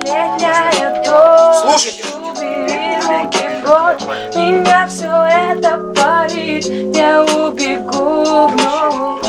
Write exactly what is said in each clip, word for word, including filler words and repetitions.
малолетняя дочь. Слушайте. Убери руки прочь, меня все это парит. Я убегу в ночь.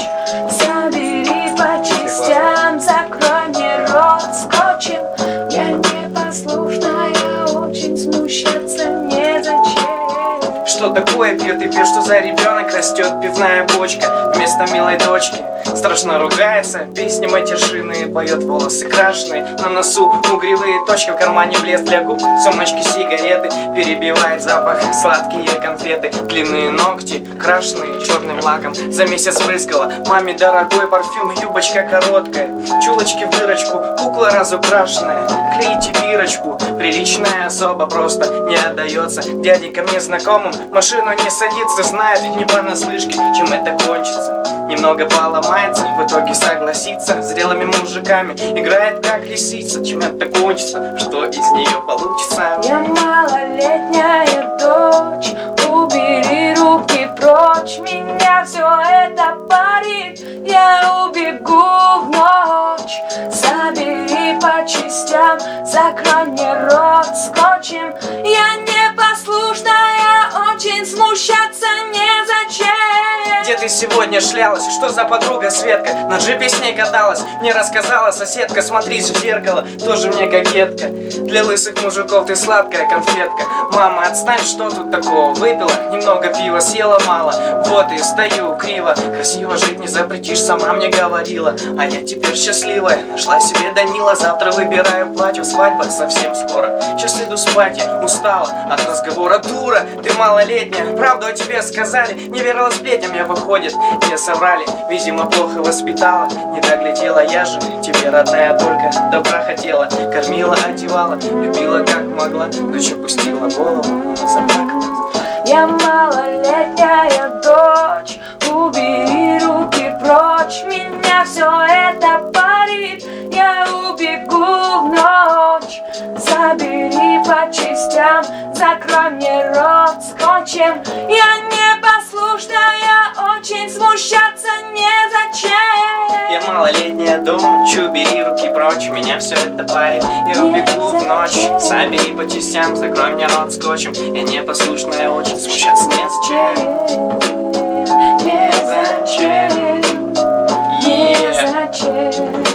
Забери по частям, закрой мне рот скотчем. Я непослушная, очень смущаться незачем. Что такое пьет и пьет, что за ребенок растет пивная бочка вместо милой дочки. Страшно ругается, песни матершинные поет, волосы крашеные, на носу угревые точки, в кармане блеск для губ, сумочки сигареты, перебивает запах сладкие конфеты, длинные ногти, крашеные черным лаком, за месяц брызгала маме дорогой парфюм, юбочка короткая, чулочки в дырочку, кукла разукрашенная, клейте бирочку, приличная особа просто не отдается дяденькам незнакомым, машину не садится, знает не понаслышке, чем это кончится. Немного поломается, в итоге согласится, зрелыми мужиками играет как лисица. Чем это кончится, что из нее получится? Я малолетняя дочь, убери руки прочь, меня все это парит. Я убегу в ночь, забери по частям, закрой мне рот скотчем. Я непослушная, очень смущаться незачем. Где ты сегодня шлялась? Что за подруга Светка? На джипе с ней каталась, мне рассказала соседка. Смотрись в зеркало, тоже мне кокетка. Для лысых мужиков ты сладкая конфетка. Мама, отстань, что тут такого? Выпила немного пива, съела мало. Вот и стою криво. Красиво жить не запретишь, сама мне говорила. А я теперь счастливая, нашла себе Данила. Завтра выбираю платье, свадьба совсем скоро. Сейчас иду спать, я устала от разговора. Дура, ты малолетняя, правду о тебе сказали. Не верила сплетням, я выходит, мне соврали. Видимо, плохо воспитала, не доглядела. Я же тебе, родная, только добра хотела. Кормила, одевала, любила как могла. Дочь опустила голову и заплакала. Я малолетняя дочь, убери руки прочь, меня все это парит. Я убегу в ночь, забери по частям, закрой мне рот скотчем. Я непослушная, очень смущаться незачем. Я малолетняя дочь, убери руки прочь, меня все это парит. Я убегу в ночь, забери по частям, закрой мне рот скотчем. Я непослушная, очень смущаться незачем. Незачем, незачем.